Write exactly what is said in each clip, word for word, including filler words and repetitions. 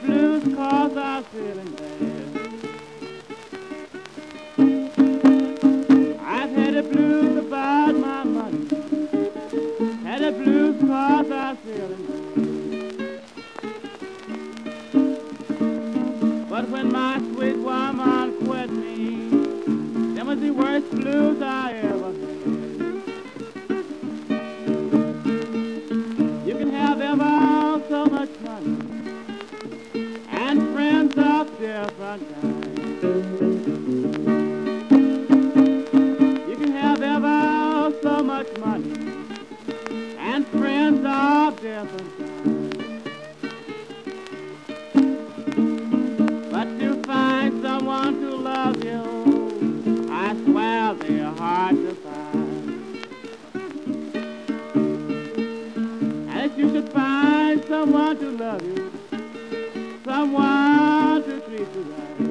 blues 'cause I'm feeling bad. I've had the blues about my money, had the blues 'cause I'm feeling bad. But when my sweet woman quit me, them was the worst blues I ever had. You can have ever so much money and friends of different kinds. You can have ever so much money and friends of different kinds. But to find someone to love you, I swear they're hard to find. And if you should find someone to love you, someone to treat you right,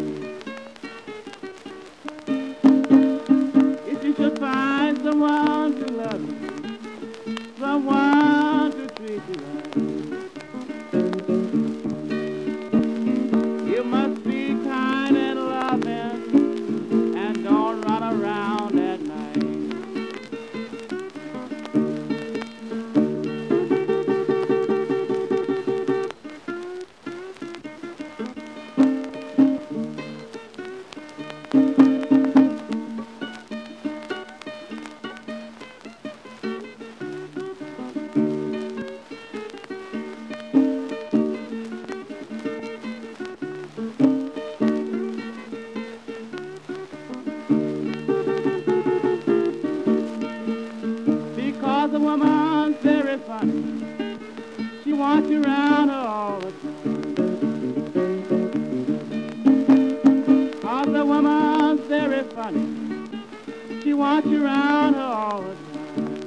if you should find someone to love you, someone to treat you right, you must be kind and loving and don't run around at night. Because a woman's very funny, she wants you around her all the time. Because a woman's very funny, she wants you around her all the time.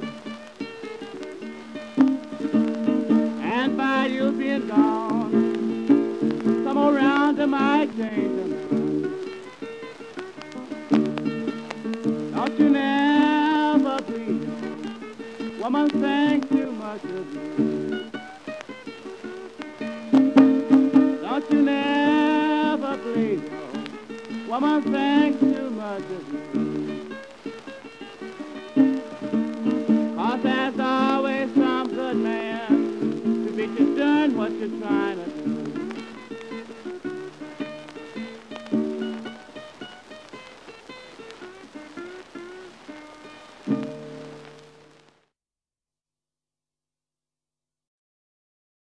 And by you being gone, some around her might change her mind. Don't you never please, woman thinks too much of you. Don't you never please, woman thinks